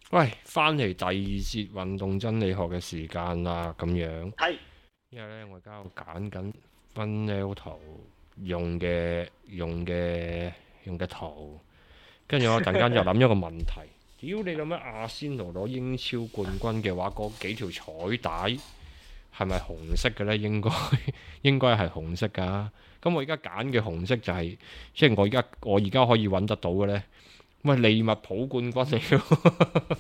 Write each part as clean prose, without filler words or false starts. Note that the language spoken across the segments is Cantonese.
喂，翻嚟第二節運動真理學嘅時間啦，咁樣。 係因為咧，我而家喺度揀緊分 L 圖用嘅圖，跟住我突然間就諗咗個問題：屌你諗乜阿仙奴攞英超冠軍嘅話，嗰幾條彩帶係咪紅色嘅呢？應該應該係紅色㗎。咁我而家揀嘅紅色就係、即係我而家可以揾得到嘅呢。喂，利物浦冠軍嚟喎！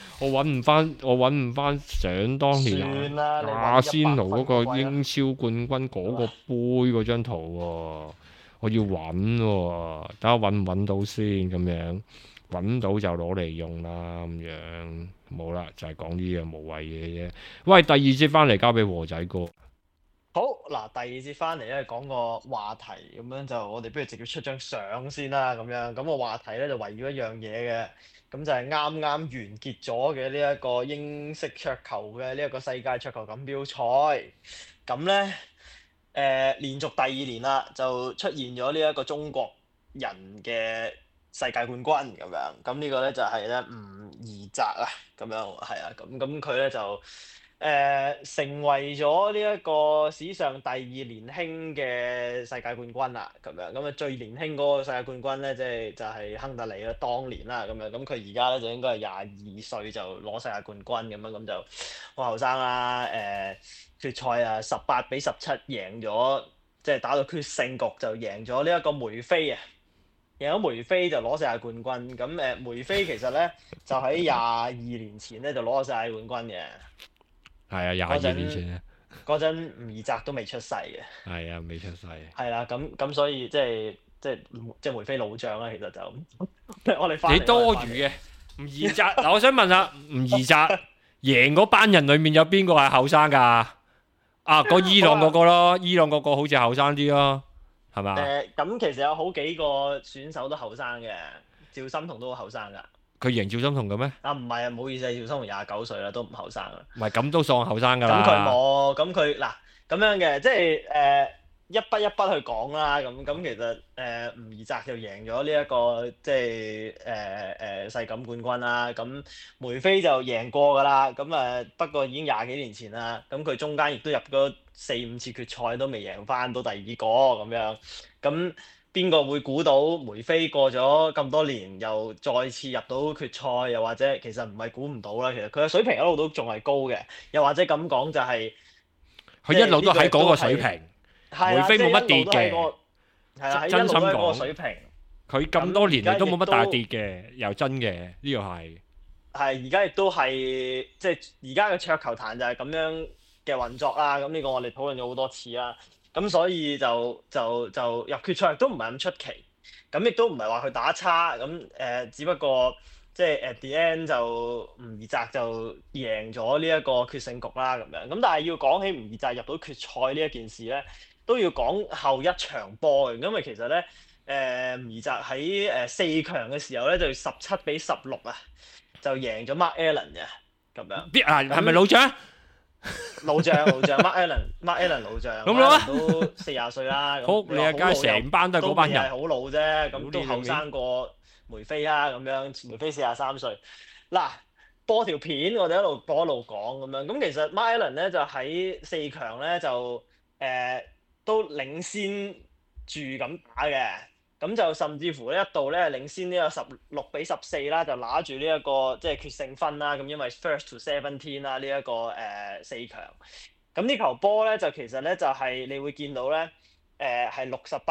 我揾唔翻想當年算啦，你阿揾100 仙奴嗰分個英超冠軍嗰個杯嗰張圖喎，我要揾喎，等我揾唔揾到先咁樣，揾到就攞嚟用啦咁樣，冇啦，就係講呢樣無謂嘢啫。喂，第二節翻嚟交俾和仔哥。 好嗱。第二節翻嚟咧，講個話題咁樣，就我哋不如直接出張相先啦。咁個話題咧就圍繞一樣嘢嘅，咁就係啱啱完結咗嘅呢一個英式桌球嘅呢一個世界桌球錦標賽。咁咧連續第二年啦，就出現咗呢一個中國人嘅世界冠軍咁樣。咁呢個咧就係咧吳怡澤啊，咁樣係啊。咁佢咧就成為咗呢一個史上第二年輕嘅世界冠軍啦，咁樣。咁啊最年輕嗰個世界冠軍咧，就係亨特利啦，當年啦，咁樣。咁佢而家咧就應該係22歲就攞世界冠軍咁樣，咁就好後生啦。決賽啊18-17贏咗，即係打到決勝局就贏咗呢一個梅飛啊，贏咗梅飛就攞世界冠軍。咁梅飛其實咧就喺22年前咧就攞咗世界冠軍嘅。 係啊，22年前啊， 嗰陣吳怡澤都未出世嘅。 係啊，未出世。 係啦。咁所以即係梅飛老將啦，其實就我哋翻嚟你多餘嘅吳怡澤嗱，我想問下吳怡澤贏嗰班人裡面有邊個係後生㗎？啊，個伊朗嗰個咯，伊朗嗰個好似後生啲咯，係嘛？ 咁其實有好幾個選手都後生嘅，趙心童都好後生㗎。 佢贏趙心童嘅咩？ 啊，唔係啊，唔好意思，趙心童29歲啦，都唔後生啦。 唔係咁都算後生㗎咁佢啦。 冇，咁佢嗱咁樣嘅，即係一筆一筆去講啦。咁其實吳怡澤就贏咗呢一個即係世錦冠軍啦。咁梅飛就贏過㗎啦。咁不過已經20幾年前啦。咁佢中間亦都入咗4-5次決賽都未贏翻到第二個咁樣。咁邊個會估到梅飛過咗咁多年又再次入到決賽？又或者其實唔係估唔到啦，其實佢嘅水平一路都仲係高嘅。又或者咁講就係佢一路都喺嗰個水平，梅飛冇乜跌嘅。 係啦， 真心一路都喺嗰個講， 水平。 佢咁多年嚟都冇乜大跌咁嘅，又真嘅呢個係。 係而家亦都係即係而家嘅桌球壇就係咁樣嘅運作啦。咁呢個我哋討論咗好多次啦。咁所以就入決賽亦都唔係咁出奇。咁亦都唔係話佢打差。咁只不過即係 at the end 就吳怡澤就贏咗呢一個決勝局啦咁樣。咁但係要講起吳怡澤入到決賽呢一件事咧，都要講後一場波嘅。因為其實咧吳怡澤喺4強嘅時候咧就17-16啊，就贏咗 Mark Allen 嘅咁樣。 係咪老將？ 老將 Mark Allen 老將， 咁老啊 Mark Allen 都40歲啦。 好，你阿街成班都係嗰班人。 都未係好老啫，咁都屌你後生過梅飛啦。咁樣梅飛43歲。嗱，播條片我哋一路播一路講咁樣。咁其實 Mark Allen 咧就喺4強咧就都領先住咁打嘅。咁就甚至乎呢一度咧領先呢個16-14啦，就拿住呢一個即係決勝分啦。咁因為 first to 17啦，呢一個4強。咁呢球波咧就其實咧就係你會見到咧係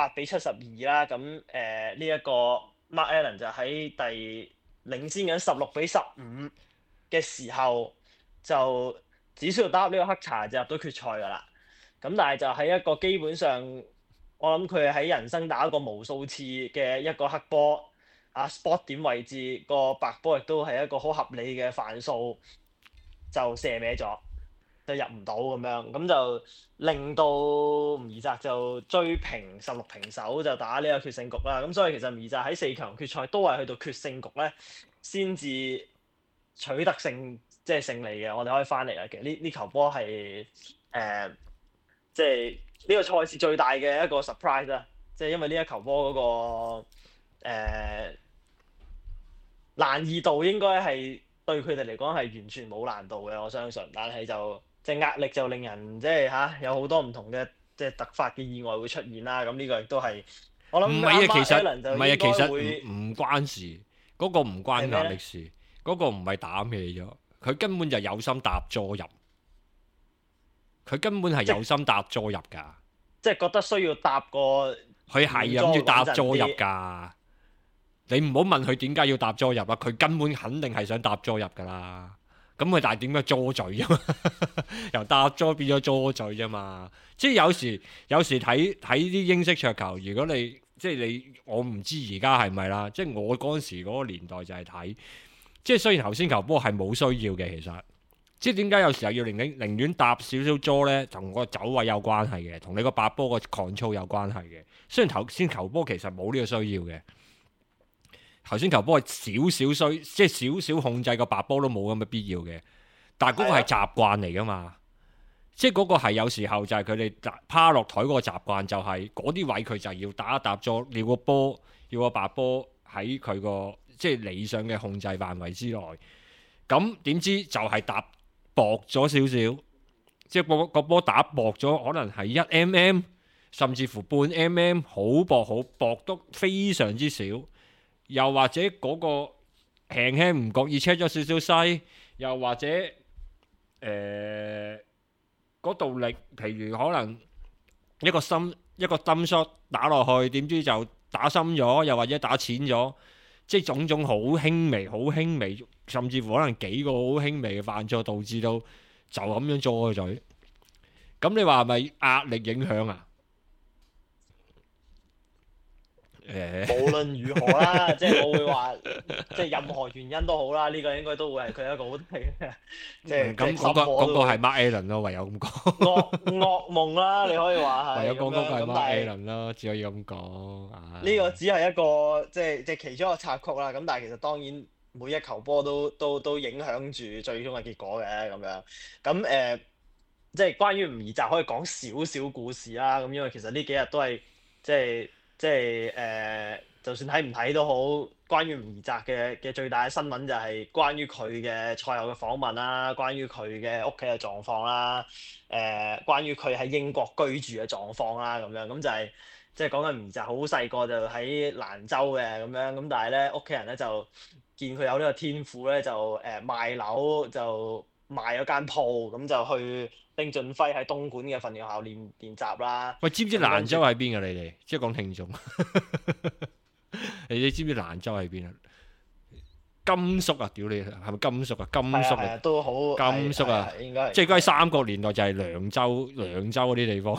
68-72啦。咁呢一個 Mark Allen 就喺領先緊16-15嘅時候，就只需要打入呢個黑柴就入到決賽㗎啦。咁但係就喺一個基本上，我諗佢係喺人生打過無數次嘅一個黑波啊 spot 點位置個白波，亦都係一個好合理嘅範數，就射歪咗，就入唔到咁樣。咁就令到吳怡澤就追平16平手，就打呢個決勝局啦。咁所以其實吳怡澤喺4強決賽都係去到決勝局咧先至取得即係勝利嘅。我哋可以翻嚟啦。其實呢球波係即係呢個賽事最大嘅一個 surprise 啦。即係因為呢一球波嗰個難易度應該係對佢哋嚟講係完全冇難度嘅，我相信。但係就即係壓力就令人即係有好多唔同嘅即係突發嘅意外會出現啦。咁呢個亦都係我諗唔係啊，其實 Allen 就唔係啊， 應其實該會唔關事，嗰個唔關壓力事，嗰個唔係打氣咗，佢根本就有心搭咗入，佢根本係有心搭咗入㗎， 即係覺得需要搭個佢係諗住搭咗入㗎。你唔好問佢點解要搭咗入啊，佢根本肯定係想搭咗入㗎啦。咁佢但係點解咗嘴啫嘛？由搭咗變咗咗嘴啫嘛。即係有時睇啲英式桌球，如果你即係你，我唔知而家係咪啦。即係我嗰陣時嗰個年代就係睇，即係雖然頭先球波係冇需要嘅，其實即係點解有時候要寧願搭少少咗呢？同個走位有關係嘅，同你個白波個 control 有關係嘅。雖然頭先球波其實冇呢個需要嘅。頭先球波係即係少少控制個白波都冇咁嘅必要嘅，但係嗰個係習慣嚟噶嘛，即係嗰個係有時候就係佢哋趴落台嗰個習慣，就係嗰啲位佢就要打一搭咗，要個波要個白波喺佢個即係理想嘅控制範圍之內，咁點知就係打薄咗少少，即係個波打薄咗，可能係1mm甚至乎半 mm， 好薄都非常之少。又或者嗰個輕輕唔覺意車咗少少西，又或者嗰度力，譬如可能一個dump shot 打落去，點知就打深咗，又或者打淺咗，即係種種好輕微，甚至乎可能幾個好輕微嘅犯錯，導致到就咁樣咗個嘴。咁你話係咪壓力影響啊？ 無論如何啦，即係我會話，即係任何原因都好啦，呢個應該都會係佢一個好大嘅，即係咁嗰個係 Mark Allen 咯，唯有咁講。 噩夢啦，你可以話係。 唯有講嗰個係咁 Mark Allen 咯，只可以咁講。 呢個只係一個即係其中一個插曲啦。咁但係其實當然每一球波都影響住最終嘅結果嘅咁樣。咁即係關於吳怡澤可以講少少故事啦。咁因為其實呢幾日都係即係就算睇唔睇都好，關於吳怡澤嘅最大嘅新聞就係關於佢嘅賽後嘅訪問啦，關於佢嘅屋企嘅狀況啦，關於佢喺英國居住嘅狀況啦，咁樣咁就係即係講緊吳怡澤好細個就喺蘭州嘅咁樣，咁但係咧屋企人咧就見佢有呢個天賦咧，就賣樓就賣咗間鋪，咁就去丁俊暉喺東莞嘅訓練學校練習啦。 喂，知唔知蘭州喺邊啊？你哋即係講聽眾，你知唔知蘭州喺邊啊？甘肅啊！屌你，係咪甘肅啊？甘肅啊， 都好甘肅啊， 應該即係嗰喺三國年代就係涼州嗰啲地方，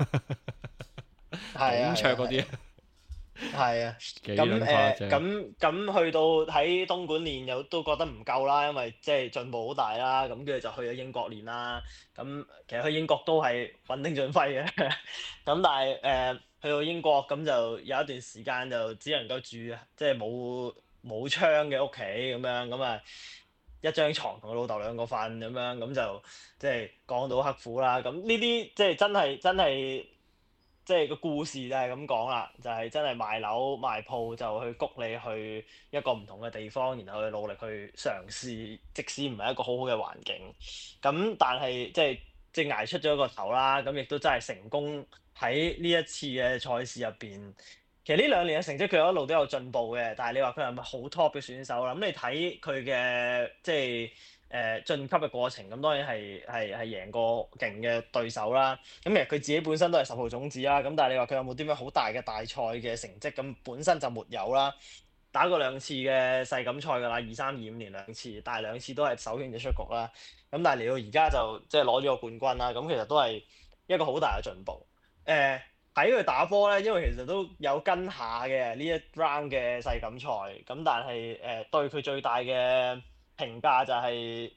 孔雀嗰啲。 係啊，咁去到喺東莞練又都覺得唔夠啦，因為即係進步好大啦，咁跟住就去咗英國練啦。咁其實去英國都係揾丁俊暉嘅，咁但係去到英國咁就有一段時間就只能夠住即係冇窗嘅屋企咁樣，咁啊一張床同佢老豆兩個瞓咁樣，咁就即係講到刻苦啦。咁呢啲即係真係。即係個故事就係咁講啦，就係真係賣樓賣鋪就去谷你去一個唔同嘅地方，然後去努力去嘗試，即使唔係一個好好嘅環境，咁但係即係捱出咗個頭啦，咁亦都真係成功喺呢一次嘅賽事入邊。其實呢2年嘅成績佢一路都有進步嘅，但係你話佢係咪好 top 嘅選手啦？咁你睇佢嘅即係晉級嘅過程，咁當然係贏過勁嘅對手啦。咁其實佢自己本身都係10號種子啦。咁但係你話佢有冇啲咩好大嘅大賽嘅成績？咁本身就沒有啦。打過2次嘅世錦賽㗎啦，23、25年2次，但係2次都係首圈就出局啦。咁但係嚟到而家就即係攞咗個冠軍啦。咁其實都係一個好大嘅進步。睇佢打波咧，因為其實都有跟下嘅呢一 round 嘅世錦賽。咁但係對佢最大嘅評價就係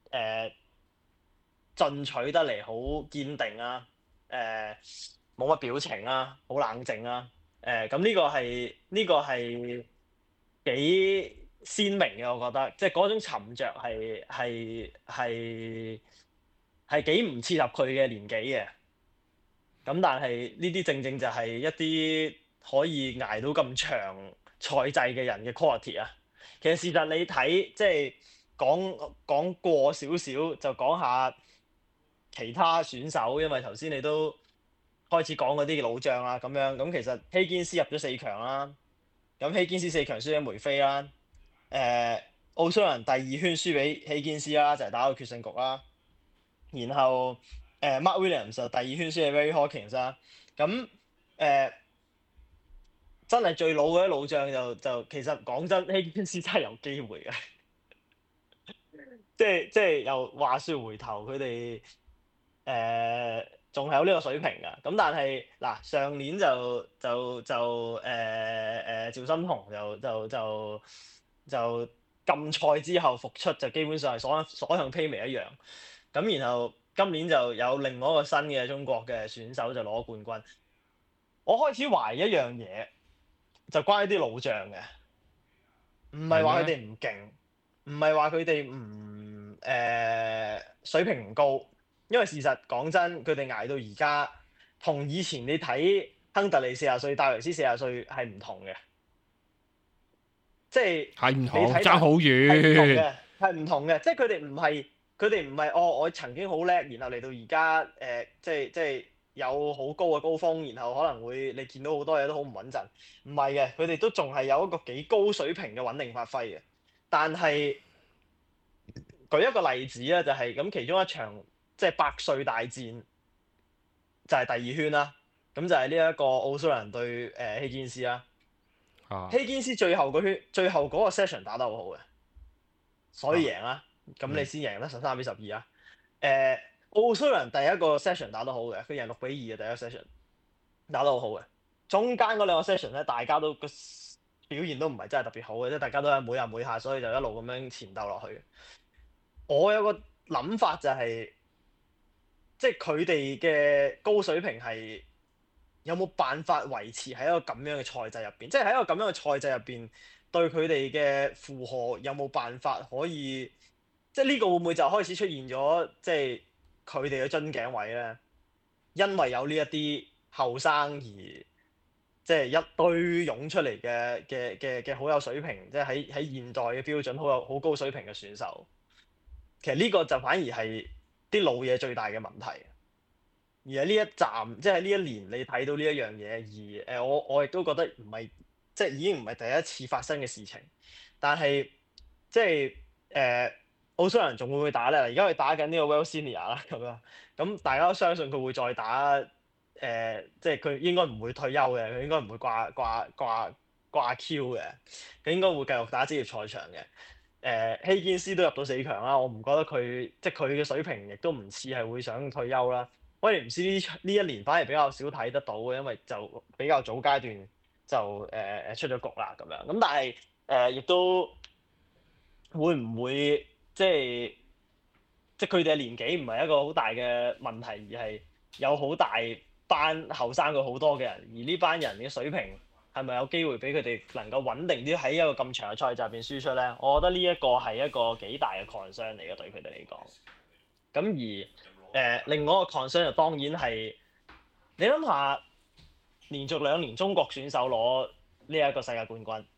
進取得嚟，好堅定啊！冇乜表情啊，好冷靜啊！咁呢個係幾鮮明嘅，我覺得，即係嗰種沉着係幾唔切合佢嘅年紀嘅。咁但係呢啲正正就係一啲可以捱到咁長賽制嘅人嘅 quality 啊！其實事實你睇即係講過少少，就講下其他選手，因為頭先你都開始講嗰啲老將啦，咁樣咁其實希堅斯入咗4強啦，咁希堅斯4強輸俾梅菲啦，奧蘇良第2圈輸俾希堅斯啦，就係打到決勝局啦，然後Mark Williams 就第2圈輸俾 Ray Hawkins 啦，咁真係最老嗰啲老將就其實講真，希堅斯真係有機會嘅。即係又話説回頭，佢哋仲係有呢個水平㗎。咁但係嗱，上年就趙心童就禁賽之後復出，就基本上係所向披靡一樣。咁然後今年就有另外一個新嘅中國嘅選手就攞冠軍。我開始懷疑一樣嘢，就關於啲老將嘅，唔係話佢哋唔勁，唔係話佢哋唔水平唔高，因為事實講真，佢哋捱到而家，同以前你睇亨特利40歲、戴維斯40歲係唔同嘅，即係唔同， 你睇爭好遠， 係唔同嘅，即係佢哋唔係我曾經好叻，然後嚟到而家即係有好高嘅高峰，然後可能會你見到好多嘢都好唔穩陣，唔係嘅，佢哋都仲係有一個幾高水平嘅穩定發揮嘅。但係舉一個例子啦，就係咁其中一場即係百歲大戰，就係第2圈啦。咁就係呢一個奧蘇良對希堅斯啦。希堅斯最後嗰個 session 打得好好嘅，所以贏啦。咁你先贏得13-12啊。奧蘇良第一個 session 打得好嘅，佢贏6-2嘅第一個 session，打得好好嘅。中間嗰2個 session 咧，大家都個表現都唔係真係特別好嘅，即係大家都係每下每下，所以就一路咁樣纏鬥落去。我有個諗法就係，即係佢哋嘅高水平係有冇辦法維持喺一個咁樣嘅賽制入邊？即係喺一個咁樣嘅賽制入邊，對佢哋嘅負荷有冇辦法可以？即係呢個會唔會就開始出現咗？即係佢哋嘅樽頸位咧，因為有呢一啲後生而即係一堆湧出嚟嘅好有水平，即係喺現代嘅標準好高水平嘅選手。其實呢個就反而係啲老嘢最大嘅問題。而喺呢一站，即係呢一年你睇到呢一樣嘢，而我亦都覺得唔係，即係已經唔係第一次發生嘅事情。但係即係奧蘇良仲會唔會打咧？而家佢打緊呢個 World Senior 啦，咁樣咁大家都相信佢會再打。即係佢應該唔會退休嘅，佢應該唔會掛 Q 嘅，佢應該會繼續打職業賽場嘅。希堅斯都入到4強啦，我唔覺得佢即係佢嘅水平亦都唔似係會想退休啦。威廉斯呢一年反而比較少睇得到嘅，因為就比較早階段就出咗局啦咁樣。咁但係亦都會唔會即係佢哋嘅年紀唔係一個好大嘅問題，而係有好大班後生過好多嘅人，而呢班人嘅水平係咪有機會俾佢哋能夠穩定啲喺一個咁長嘅賽制入邊輸出咧？我覺得呢一個係一個幾大嘅 concern 嚟嘅，對佢哋嚟講。咁而另外一個 concern 就當然係你諗下，連續2年中國選手攞呢一個世界冠軍，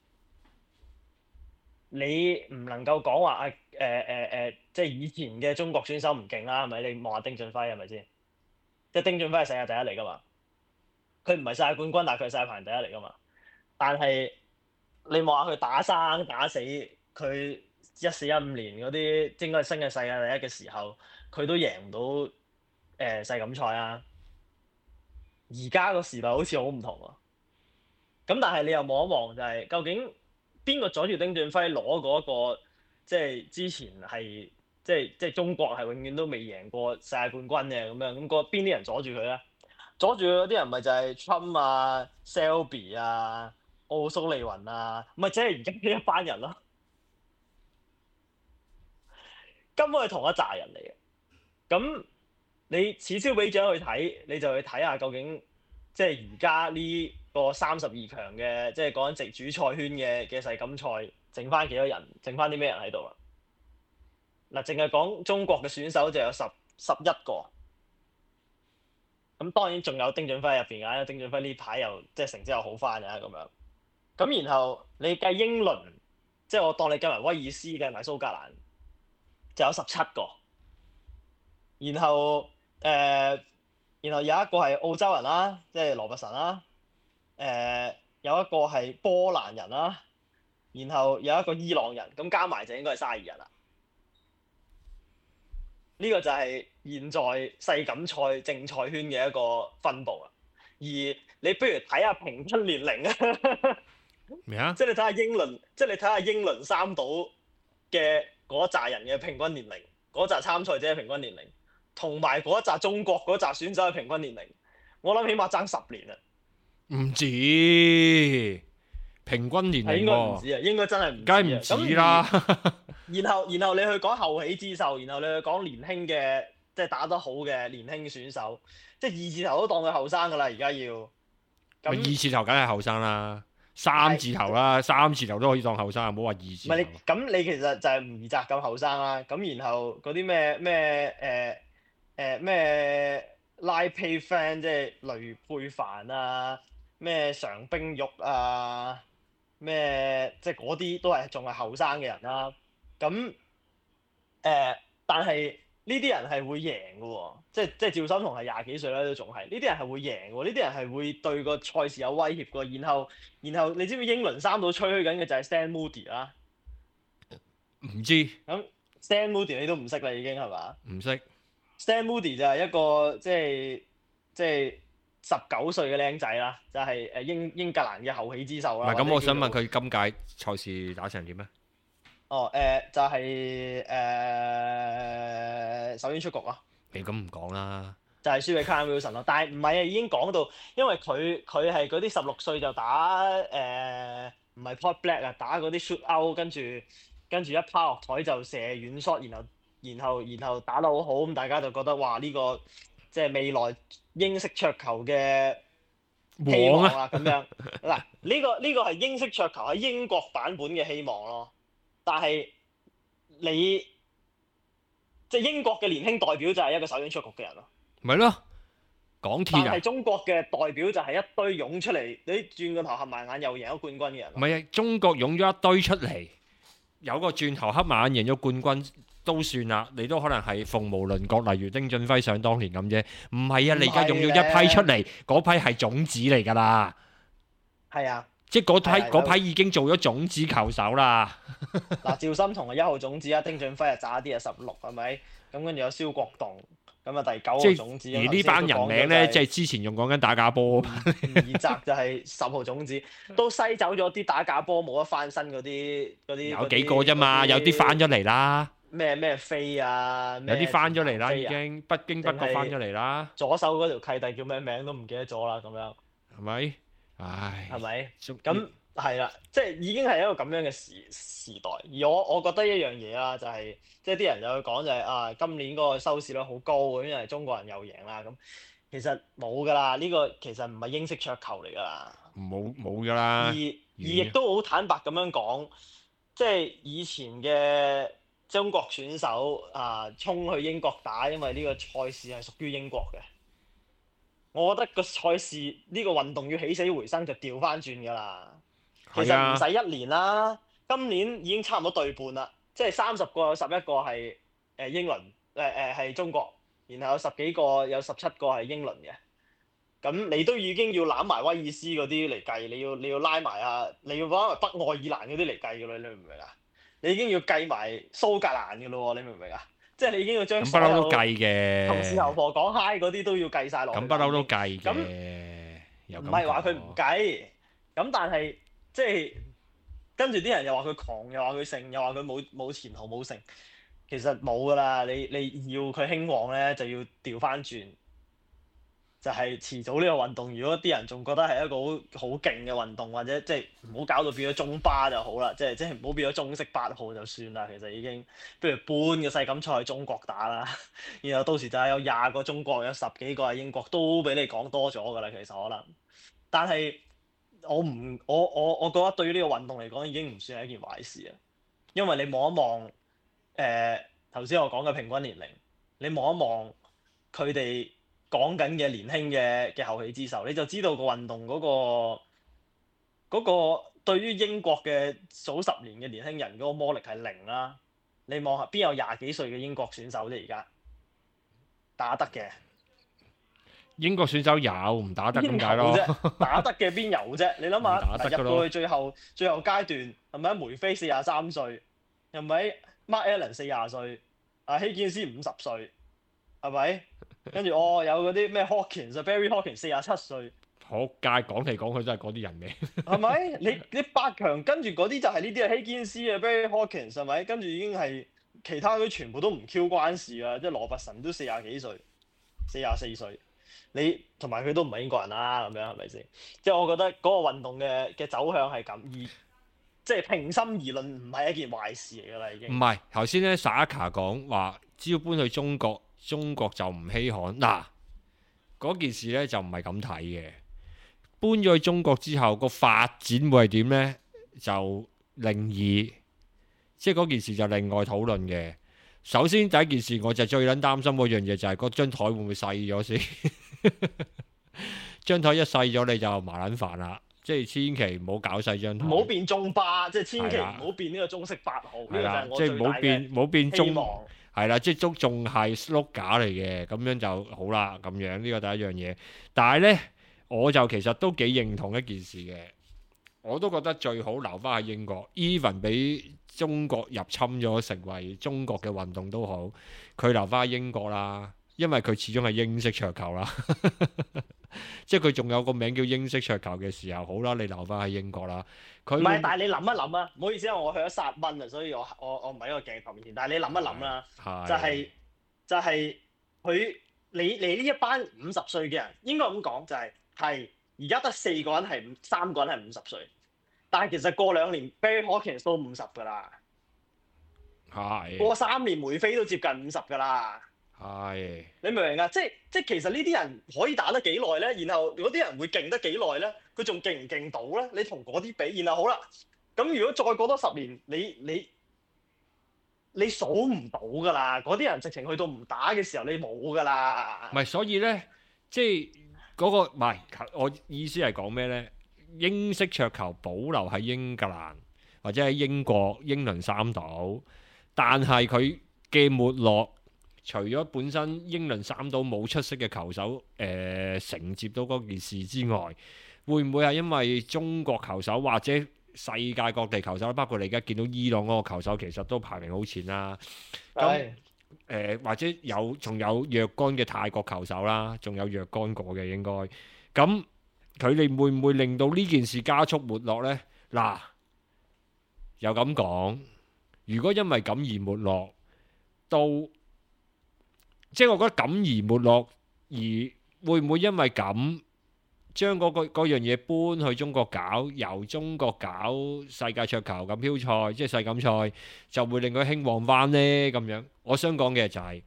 你唔能夠講話即係以前嘅中國選手唔勁啦，係咪？你望下丁俊暉係咪先？即係丁俊暉係世界第一嚟㗎嘛，佢唔係世界冠軍，但係佢係世界排名第一嚟㗎嘛。但係你望下佢打生打死，佢14-15年嗰啲應該係升嘅世界第一嘅時候，佢都贏唔到世錦賽啊。而家個時代好似好唔同喎。咁但係你又望一望就係究竟邊個阻住丁俊暉攞嗰個即係之前係即係中國係永遠都未贏過世界冠軍嘅咁樣，咁邊啲人阻住佢咧？阻住佢嗰啲人咪就係 Trump 啊、Selby 啊、奧蘇利雲啊，咪即係而家呢一班人咯。根本係同一紮人嚟嘅。咁你此消彼長去睇，你就去睇下究竟即係而家呢個32強嘅，即係講緊直主賽圈嘅世錦賽，剩翻幾多人？剩翻啲咩人喺度啦？嗱，淨係講中國嘅選手就有11個。咁當然仲有丁俊暉入邊㗎，因為丁俊暉呢排又即係成績又好翻啊咁樣。咁然後你計英倫，即係我當你計埋威爾斯計埋蘇格蘭， 就有17個，然後然後有一個係澳洲人啦，即係羅拔臣啦，有一個係波蘭人啦，然後有一個伊朗人，咁加埋就應該係32人啦。呢個就係現在世錦賽正賽圈嘅一個分佈啦。而你不如睇下平均年齡啊， 咩啊？ 即係你睇下英倫，即係你睇下英倫三島嘅嗰一紮人嘅平均年齡，嗰紮參賽者嘅平均年齡，同埋嗰一紮中國嗰紮選手嘅平均年齡，我諗起碼爭10年啊！ 唔止平均年齡係應該唔喎， 止啊，應該真係唔止啊。 梗係唔止啦。 然後你去講後起之秀，然後你去講年輕嘅，即係打得好嘅年輕選手，即係2字頭都當佢後生㗎啦，而家要。 咪咁 2字頭梗係後生啦，3字頭啦，3字頭都可以當後生，唔好話2字頭。 唔係你咁，你其實就係吳怡澤咁後生啦。咁然後嗰啲咩拉佩 friend，即係雷佩凡啊，咩常冰玉啊，咩即係嗰啲都係仲係後生嘅人啦。咁但係呢啲人係會贏嘅喎，即係趙心彤係20幾歲啦，都仲係呢啲人係會贏喎，呢啲人係會對個賽事有威脅嘅。然後你知唔知英倫三島吹噓緊嘅就係 Stan Moody 啦？ 唔知咁 Stan Moody 你都唔識啦，已經係嘛唔識。 ？Stan Moody 就係一個即係19歲嘅僆仔啦，就係英格蘭嘅後起之秀啦。 唔係咁，我想問或者佢今屆賽事打成點咧？ 就係首先出局咯。 你咁唔講啦。 就係輸俾 Callum Wilson 咯，但係唔係啊？已經講到，因為佢係嗰啲16歲就打唔係 Point Black 啊，打嗰啲 shoot out，跟住一拋落台就射遠 shot，然後打得好好，咁大家就覺得哇呢個即係未來英式桌球嘅希望啦咁樣。嗱呢個係英式桌球喺英國版本嘅希望咯，但係你即係英國嘅年輕代表就係一個首先出局嘅人咯。 咪咯，港鐵啊但係，中國嘅代表就係一堆湧出嚟，你轉個頭合埋眼又贏咗冠軍嘅人唔。係啊，中國湧咗一堆出嚟，有個轉頭黑馬眼贏咗冠軍都算啦，你都可能係鳳毛麟角，例如丁俊暉想當年咁啫。唔係啊，你而家用咗一批出嚟，嗰批係種子嚟㗎啦。 係啊， 即係係嗰批已經做咗種子球手啦。 嗱，趙心彤係1號種子啊，丁俊暉啊渣啲啊16係咪？咁跟住有蕭國棟，咁啊第9號種子。 而呢班人名咧，即係之前仲講緊打假波。 吳怡澤就係10號種子，都篩走咗啲打假波冇得翻身嗰啲有幾個啫嘛，有啲翻咗嚟啦。 咩飛啊， 有啲翻咗嚟啦， 咩已經不經不覺翻咗嚟啦。 左手嗰條契弟叫咩名都唔記得咗啦，咁樣係咪？唉， 係咪？ 咁咁係啦，即係已經係一個咁樣嘅時代。而我覺得一樣嘢啦，就係即係啲人就會講就係今年嗰個收視率好高，因為中國人又贏啦。咁其實冇㗎啦，呢個其實唔係英式桌球嚟㗎啦。 冇㗎啦。 而亦都好坦白咁樣講，即係以前嘅中國選手衝去英國打，因為呢個賽事係屬於英國嘅。我覺得個賽事呢個運動要起死回生就調翻轉㗎啦。其實唔使1年啦，今年已經差唔多對半啦，即係30個有11個係英倫係中國，然後有10幾個有17個係英倫嘅。咁你都已經要攬埋威爾斯嗰啲嚟計，你要拉埋你要攞埋北愛爾蘭嗰啲嚟計㗎啦，你明唔明啊？你已經要計埋蘇格蘭㗎咯喎，你明唔明啊？即係你已經要將咁不嬲都計嘅。 同事頭婆講嗨嗰啲都要計晒落去。 咁不嬲都計嘅。 唔係話佢唔計，咁但係即係跟住啲人又話佢狂，又話佢勝，又話佢冇前途冇成，其實冇㗎啦。你要佢興旺咧，就要調翻轉。就係遲早呢個運動，如果啲人仲覺得係一個好勁嘅運動，或者即係唔好搞到變咗中巴就好啦，即係唔好變咗中式8號就算啦。其實已經，不如搬個世錦賽去中國打啦，然後到時就係有20個中國，有10幾個係英國，都俾你講多咗㗎啦。其實可能，但係我覺得對於呢個運動嚟講已經唔算係一件壞事啊，因為你望一望頭先我講嘅平均年齡，你望一望佢哋講緊嘅年輕嘅後起之秀，你就知道個運動嗰個對於英國嘅數10年嘅年輕人嗰個魔力係0啦。 你望下邊有廿幾歲嘅英國選手啫？而家打得嘅英國選手有唔打得咁邊解咯？ 有啫？打得嘅邊有啫？你諗唔打得㗎咯下入到去最後階段係咪？梅菲43歲，係咪？Mark Allen 40歲，希堅斯50歲，係咪？跟住有嗰啲咩 Hawkins、Barry Hawkins 47歲。 學界講嚟講去都係嗰啲人名， 係咪？你八強跟住嗰啲就係呢啲啊，希堅斯啊，Barry Hawkins 係咪？跟住已經係其他嗰啲全部都唔 Q 關事啊！即係羅拔臣都40幾歲，44歲，你同埋佢都唔係英國人啦，咁樣係咪先？即係我覺得嗰個運動嘅走向係咁，而即係平心而論唔係一件壞事嚟㗎啦，已經。 唔係頭先咧 Saka 講話，只要搬去中國，中國就唔稀罕嗱。嗰件事咧就唔係咁睇嘅。搬咗去中國之後，個發展會係點呢？就另議，即係嗰件事就另外討論嘅。首先第一件事，我就最撚擔心嗰樣嘢就係嗰張台會唔會細咗先？張台一細咗你就麻撚煩啦，即係千祈唔好搞細張台。 唔好變中巴，即係千祈唔好變呢個中式8號。 係啦， 即即係唔好變中。 希望係啦，即係仲係 slow 架嚟嘅，咁樣就好啦。咁樣呢個第一樣嘢，但係呢。我就其實都幾認同一件事嘅，我都覺得最好留翻喺英國 ，even 俾中國入侵咗，成為中國嘅運動都好，佢留翻喺英國啦，因為佢始終係英式桌球啦，即係佢仲有個名叫英式桌球嘅時候，好啦，你留翻喺英國啦。佢唔係，但係你諗一諗啊，唔好意思啊，我去咗殺蚊啊，所以我唔喺個鏡頭面前，但係你諗一諗啦，就係佢你呢一班50歲嘅人，應該咁講就係。係，而家得3個人係50歲，但係其實過2年 Barry Hawkins 都50㗎啦， 係過3年梅菲都接近50㗎啦， 係你明唔明啊？即係其實呢啲人可以打得幾耐咧？然後嗰啲人會勁得幾耐咧？佢仲勁唔勁到咧？你同嗰啲比，然後好啦，咁如果再過多10年，你數唔到㗎啦，嗰啲人直情去到唔打嘅時候，你冇㗎啦。 唔係，所以咧，即係。嗰個唔係，我意思係講咩呢？英式桌球保留喺英格蘭或者喺英國英倫三島，但係佢嘅沒落，除咗本身英倫三島冇出色嘅球手承接到嗰件事之外，會唔會係因為中國球手或者世界各地球手，包括你而家見到伊朗嗰個球手，其實都排名好前啦。咁或者仲有若干嘅泰國球手啦，仲有若干個嘅應該，咁佢哋會唔會令到呢件事加速沒落呢？嗱，又咁講，如果因為咁而沒落，即係我覺得咁而沒落，而會唔會因為咁將嗰樣嘢搬去中國搞，由中國搞世界桌球錦標賽，即係世錦賽，就會令佢興旺翻呢？咁樣，我想講嘅就係，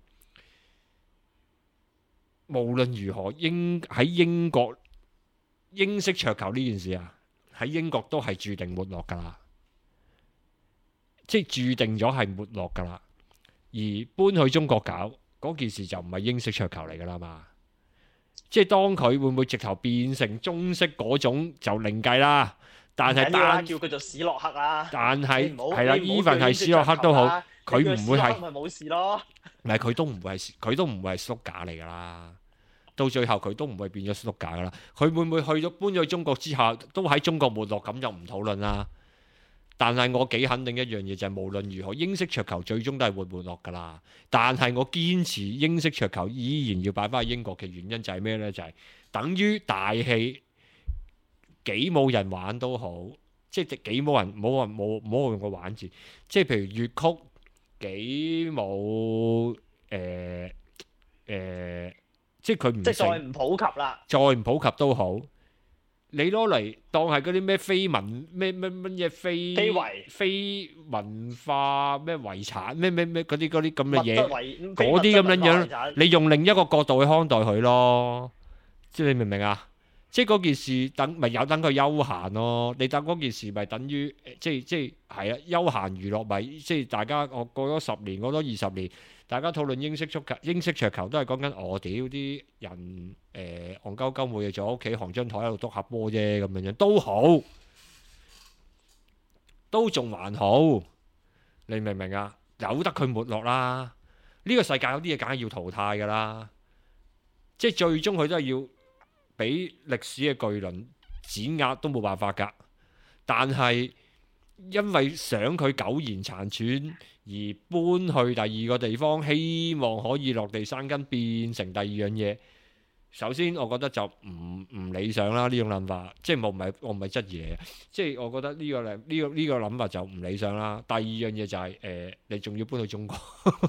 無論如何，喺英國英式桌球呢件事啊，喺英國都係注定沒落噶啦，即係注定咗係沒落噶啦。而搬去中國搞嗰件事就唔係英式桌球嚟噶啦嘛。即係當佢會唔會直頭變成中式嗰種就另計啦，但係叫佢做史洛克啦。 但係係啦，even 係史洛克都好，佢唔會係咪冇事咯。 唔係佢都唔會係縮架嚟㗎啦。到最後佢都唔會變咗縮架㗎啦。佢會唔會去咗搬咗去中國之後都喺中國沒落，咁就唔討論啦。但係我幾肯定一樣嘢就係，無論如何英式桌球最終都係會沒落㗎啦。但係我堅持英式桌球依然要擺翻去英國嘅原因就係咩呢？就係等於大戲幾冇人玩都好，即係幾冇人冇用個玩字，即係譬如粵曲幾冇即係佢唔即係再唔普及啦， 再唔普及都好。你攞嚟當係嗰啲咩非文咩嘢非文化咩遺產咩嗰啲咁嘅嘢，嗰啲咁樣，你用另一個角度去看待佢咯，即係你明唔明啊？即係嗰件事等佢休閒咯，你等嗰件事咪等於即係係啊，休閒娛樂咪即係大家過咗10年，過咗20年。大家討論英式桌球都係講緊我屌啲人戇鳩鳩每日坐喺屋企行張台喺度篤下波啫，咁樣都好，都仲還好，你明唔明啊？ 由得佢沒落啦。呢個世界有啲嘢梗係要淘汰㗎啦，即係最終佢都係要俾歷史嘅巨輪碾壓都冇辦法㗎。但係因為想佢苟延殘喘而搬去第二個地方，希望可以落地生根變成第二樣嘢。首先，我覺得就唔理想啦，呢種諗法，即係我唔係質疑你，即係我覺得呢個諗法就唔理想啦。第二樣嘢就係你仲要搬去中國，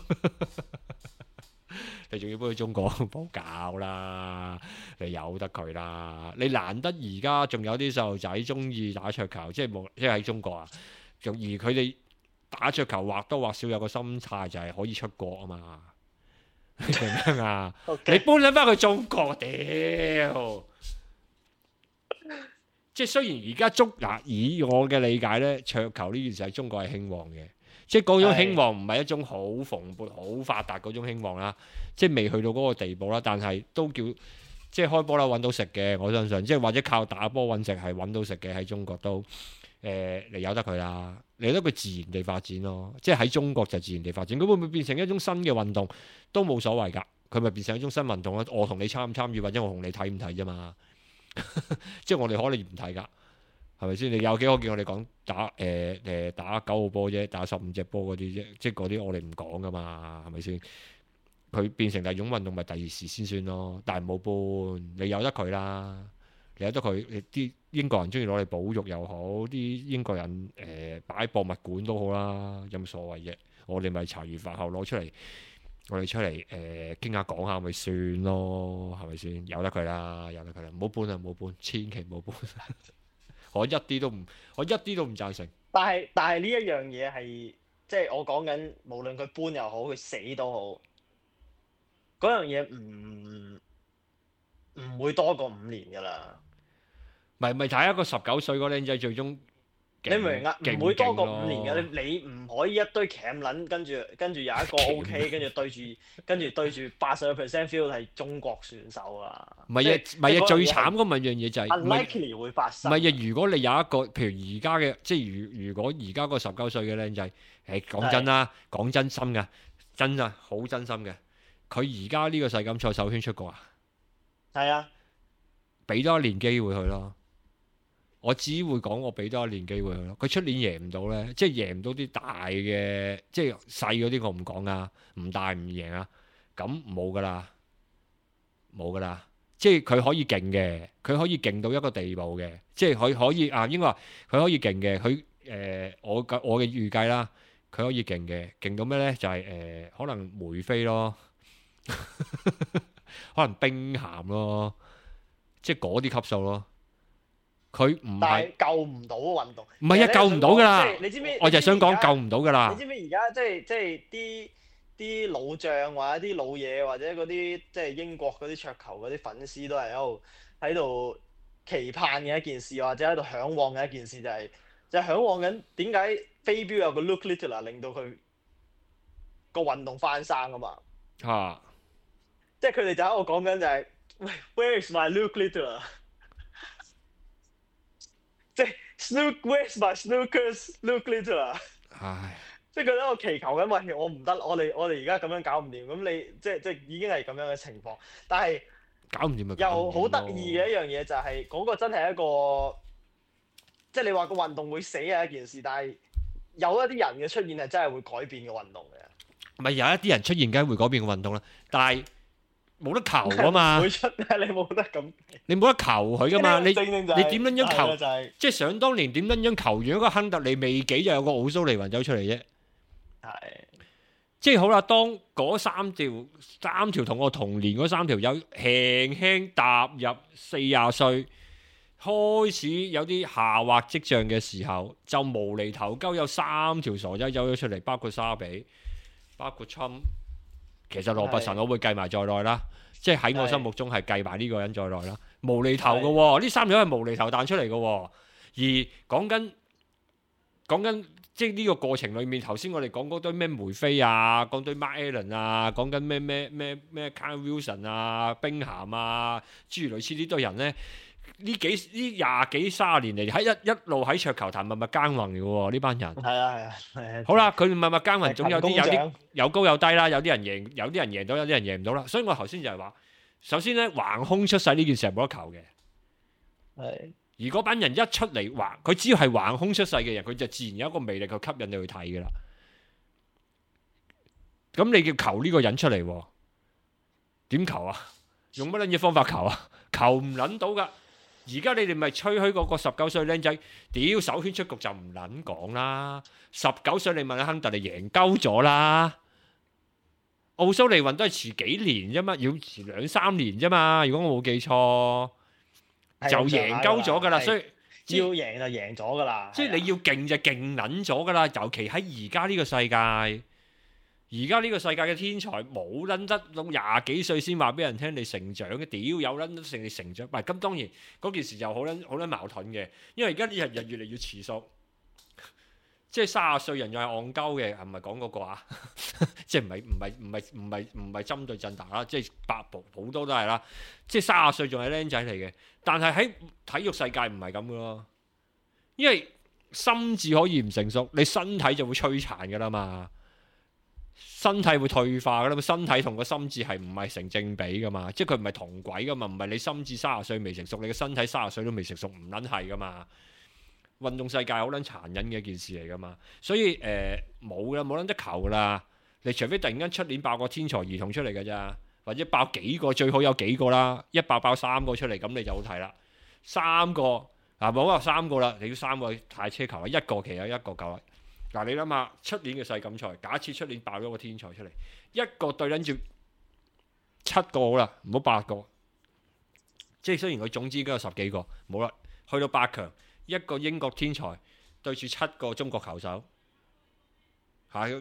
你仲要搬去中國冇搞啦，你由得佢啦。你難得而家仲有啲細路仔中意打桌球，即係喺中國啊，而佢哋打桌球或多或少有個心態就係可以出國啊嘛。明唔明啊？ Okay. 你搬撚翻去中國，屌！即係雖然而家以我嘅理解呢，桌球呢件事喺中國係興旺嘅，即係嗰種興旺唔係一種好蓬勃、好發達嗰種興旺啦，即係未去到嗰個地步啦，但係都叫即係開波啦，揾到食嘅，我相信，即係或者靠打波揾食係揾到食嘅喺中國都。你由得佢啦，你由得佢自然地發展咯，即係喺中國就自然地發展，佢會唔會變成一種新嘅運動都冇所謂㗎，佢咪變成一種新運動咯。我同你參唔參與或者我同你睇唔睇啫嘛，即係我哋可能唔睇㗎，係咪先？你有幾可見我哋講打9號波啫，打15隻波嗰啲啫，即係嗰啲我哋唔講㗎嘛，係咪先？佢變成第二種運動咪第二時先算咯，但係冇搬，你由得佢啦。你由得佢，啲英國人中意攞嚟保育又好，啲英國人擺博物館都好啦，有乜所謂啫？我哋咪茶餘飯後攞出嚟，我哋出嚟傾下講下咪算咯，係咪先？由得佢啦，由得佢啦，唔好搬啊，唔好搬，千祈唔好搬。我一啲都唔贊成。 但係呢一樣嘢係即係我講緊，無論佢搬又好，佢死都好，嗰樣嘢唔會多過5年㗎啦。 咪睇一個19歲個僆仔最終， 你明唔明啊？唔會多過5年嘅，你唔可以一堆鉗撚，跟住有一個 OK，跟住對住80% feel 係中國選手啊！ 唔係啊，最慘嗰樣嘢就係 unlikely 會發生。 唔係啊，如果你有一個譬如而家嘅，即係如果而家個19歲嘅僆仔，講真啦，講真心嘅，真啊，好真心嘅，佢而家呢個世錦賽首圈出過啊？ 係啊，俾多一年機會佢咯。我只會講我俾多一年機會佢咯。佢出年贏唔到呢，即係贏唔到啲大嘅，即係細嗰啲我唔講啊，唔大唔贏啊，咁冇噶啦，冇噶啦。即係佢可以勁嘅，佢可以勁到一個地步嘅，即係佢可以啊，應該話佢可以勁嘅。佢我嘅預計啦，佢可以勁嘅，勁到咩呢？就係可能梅飛咯，可能冰咸咯，即係嗰啲級數咯。佢唔係救唔到運動，唔係啊，救唔到㗎啦！你知唔知？我就係想講救唔到㗎啦。你知唔知而家即係啲老將或者啲老嘢或者嗰啲即係英國嗰啲桌球嗰啲粉絲都係喺度期盼嘅一件事，或者喺度嚮往嘅一件事，就係嚮往緊點解飛鏢有個 Luke Littler 令到佢個運動翻生啊嘛？嚇！即係佢哋就喺度講緊就係喂 ，Where is my Luke Littler？即係 Where's my Snookers Luke Littler？唉，即係佢喺度祈求緊，喂，我唔得，我哋而家咁樣搞唔掂，咁你即係已經係咁樣嘅情況，但係搞唔掂咪又好得意嘅一樣嘢就係嗰個真係一個，即係你話個運動會死係一件事，但係有一啲人嘅出現係真係會改變嘅運動嘅。咪有一啲人出現梗係會改變嘅運動啦，但係冇得求啊嘛，會出你冇得咁，你冇得求佢噶嘛，你點樣樣求？即係想當年點樣樣求完一個亨特利未幾就有個奧蘇利雲走出嚟啫，係，即係好啦。當嗰三條同我同年嗰3條友輕輕踏入40歲，開始有啲下滑跡象嘅時候，就無厘頭鳩有3條傻仔走咗出嚟，包括沙比，包括侵。其實羅伯臣我會計埋在內啦，即係喺我心目中係計埋呢個人在內啦。無厘頭嘅喎，呢3條係無厘頭彈出嚟嘅喎。而講緊即係呢個過程裡面，頭先我哋講嗰堆咩梅菲啊，講堆 Mark Allen 啊，講緊咩 Kyle Wilson 啊、冰咸啊，諸如類似呢堆人呢， 呢廿幾30年嚟喺一路喺桌球壇默默耕耘嘅喎，呢班人。 係啊。 好啦，佢默默耕耘，總有勤工獎啲有高有低啦，有啲人贏到，有啲人贏唔到啦。所以我頭先就係話，首先咧橫空出世呢件事係冇得求嘅。 係。 而嗰班人一出嚟佢只要係橫空出世嘅人，佢就自然有一個魅力去吸引你去睇嘅啦。咁你要求呢個人出嚟喎，點求啊？用乜撚嘢方法求啊？求唔撚到噶。而家你哋咪吹噓嗰個19歲僆仔，屌首圈出局就唔撚講啦。19歲你問阿亨特，你贏鳩咗啦。奧蘇利雲都係遲幾年啫嘛，要遲2-3年啫嘛。如果我冇記錯，就贏鳩咗噶啦。所以要贏就贏咗噶啦。 即係你要勁就勁撚咗噶啦。尤其喺而家呢個世界。而家呢個世界嘅天才冇撚得到20幾歲先話俾人聽你成長嘅，屌有撚得成你成長，唔係咁當然嗰件事就好撚矛盾嘅，因為而家啲人越嚟越遲熟，即係30歲人又係戇鳩嘅，係咪講嗰個啊？即係唔係針對振達啦，即係百步好多都係啦，即係30歲仲係僆仔嚟嘅，但係喺體育世界唔係咁嘅咯，因為心智可以唔成熟，你身體就會摧殘㗎啦嘛。身體會退化噶啦嘛，身體同個心智係唔係成正比噶嘛？即係佢唔係同軌噶嘛，唔係你心智30歲未成熟，你嘅身體30歲都未成熟，唔撚係噶嘛。運動世界好撚殘忍嘅一件事嚟噶嘛，所以冇撚得求噶啦。你除非突然間出年爆個天才兒童出嚟㗎咋，或者爆幾個，最好有幾個啦，一爆3個出嚟，咁你就好睇啦。3個嗱冇話3個啦，你要3個太奢求啦，一個其實一個夠啦。嗱，你諗下出年嘅世錦賽，假設出年爆咗個天才出嚟，一個對撚住7個好啦，唔好8個。即係雖然佢總之都有10幾個，冇啦，去到8強，一個英國天才對住7個中國球手，有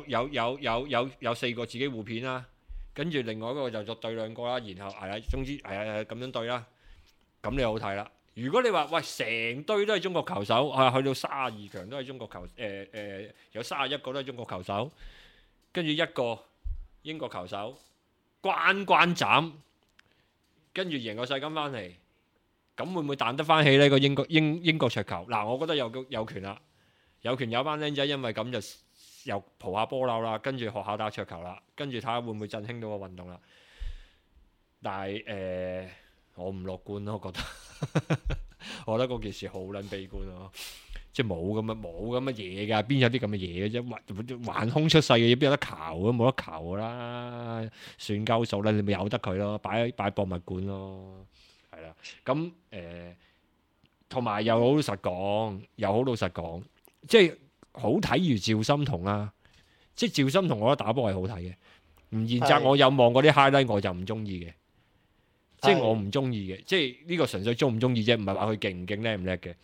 4個自己互片啦，跟住另外一個就對2個啦，然後總之咁樣對啦，咁你好睇啦。如果你話喂成堆都係中國球手，去到32強都係中國球，有31個都係中國球手，跟住一個英國球手關斬，跟住贏個世錦翻嚟，咁會唔會彈得翻起呢個英國桌球？嗱，我覺得有權啦，有權有班僆仔因為咁就又蒲下波樓啦，跟住學校打桌球啦，跟住睇下會唔會振興到個運動啦。但係我唔樂觀咯，我覺得。我覺得嗰件事好撚悲觀咯，即係冇咁嘅嘢㗎，邊有啲咁嘅嘢嘅啫？橫空出世嘅嘢邊有得求啊？冇得求啦，算鳩數啦，你咪由得佢咯，擺博物館咯，係啦。咁同埋又好老實講，即係好睇如趙心童啦，即係趙心童，我覺得打波係好睇嘅。吳彥澤我有望過啲 highlight，我就唔中意嘅。即係我唔中意嘅，即係呢個純粹中唔中意啫，唔係話佢勁唔勁叻唔叻嘅。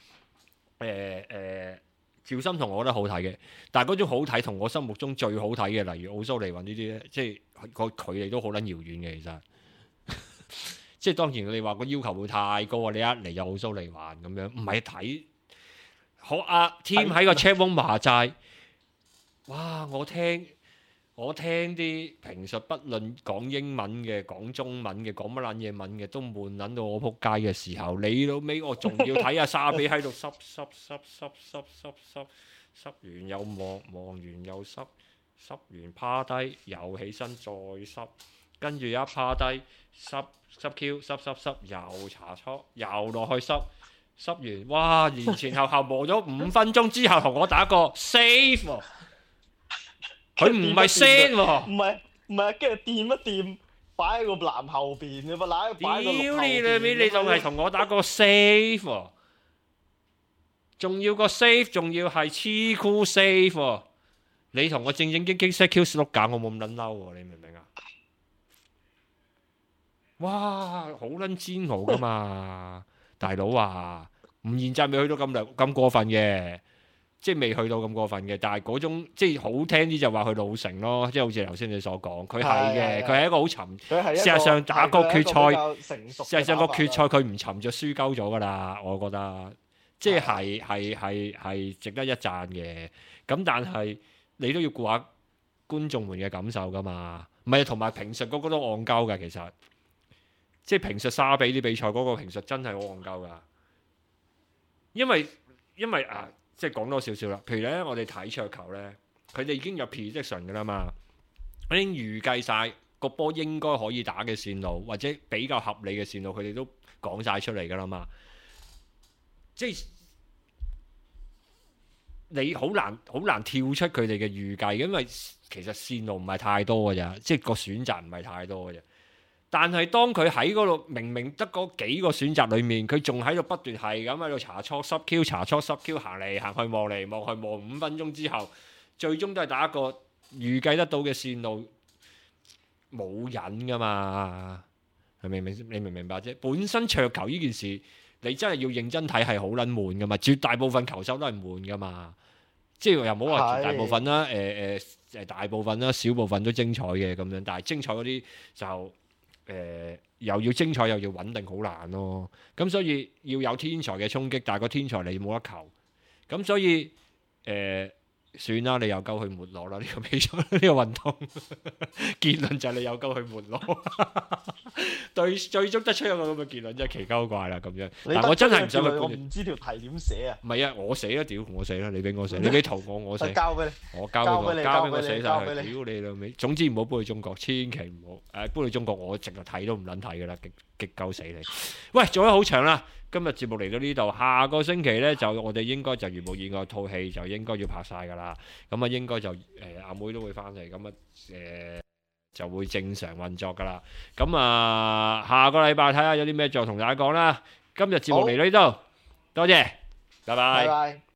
趙心童我覺得好睇嘅，但係嗰種好睇同我心目中最好睇嘅，例如奧蘇利雲呢啲咧，即係個距離都好撚遙遠嘅，其實。即係當然你話個要求會太高啊！你一嚟就奧蘇利雲咁樣，唔係睇學阿 Tim 喺個 chat room 話齋，哇！我聽啲評述，不論講英文嘅、講中文嘅、講乜撚嘢文嘅，都悶撚到我撲街嘅時候，你老尾我仲要睇下沙比喺度濕完又望完又濕完趴低又起身再濕，跟住一趴低濕 Q 濕又搽搓又落去濕完，哇！前後磨咗5分鐘之後同我打個 save 喎。佢唔係 set 喎， 唔係，跟住掂一掂，擺喺個籃後邊嘅嘛，屌你兩尾，你仲係同我打個 save 喎，仲要個 save，仲要係黐酷 save 喎，你同我正經 set Q slot 搞，我冇咁撚嬲喎，你明唔明啊？哇，好撚煎熬噶嘛，大佬啊，吳彥澤未去到咁過分嘅。即係未去到咁過分嘅，但係嗰種即係好聽啲就話佢老成咯，即係好似頭先你所講，佢係嘅，佢係一個好沉。事實上打個決賽，事實上個決賽佢唔沉就輸鳩咗㗎啦，我覺得即係值得一讚嘅。咁但係你都要顧下觀眾們嘅感受㗎嘛，唔係同埋評述嗰個都戇鳩㗎，其實即係評述沙比啲比賽嗰個評述真係好戇鳩㗎。因為啊，即係講多少少啦。譬如咧，我哋睇桌球咧，佢哋已經有 prediction 㗎啦嘛，已經預計晒個波應該可以打嘅線路，或者比較合理嘅線路，佢哋都講晒出嚟㗎啦嘛。即係你好難跳出佢哋嘅預計，因為其實線路唔係太多㗎咋，即係個選擇唔係太多㗎咋。但係當佢喺嗰度明明得嗰幾個選擇裡面，佢仲喺度不斷係咁喺度查錯濕 Q 查錯濕 Q 行嚟行去望嚟望去望5分鐘之後，最終都係打一個預計得到嘅線路，冇癮㗎嘛？係明唔明？你明唔明白啫？本身桌球呢件事，你真係要認真睇係好撚悶㗎嘛，絕大部分球手都係悶㗎嘛。即係又唔好話絕大部分啦，大部分啦，小部分都精彩嘅咁樣，但係精彩嗰啲就又要精彩又要穩定，好難咯。咁所以要有天才嘅衝擊，但係個天才你冇得求。咁所以算啦，你又夠去沒落啦呢個比賽呢個運動。結論就係你又夠去沒落。對，最終得出一個咁嘅結論，真係奇鳩怪啦咁樣。但我真係唔想去。 我唔知條題點寫啊。 唔係啊，我寫啦，屌我寫啦，你俾我寫，你俾圖我寫。 交俾你。 我交俾我寫晒佢。屌你老味！總之唔好搬去中國，千祈唔好。搬去中國我直頭睇都唔撚睇噶啦，極鳩死你。喂，做咗好長啦。今日節目嚟到呢度，下個星期呢，就我哋應該就如無意外套戲就應該要拍晒㗎啦。咁啊應該就阿妹都會翻嚟，咁啊就會正常運作㗎啦。咁啊下個禮拜睇下有啲咩再同大家講啦。今日節目嚟到呢度，多謝，拜拜。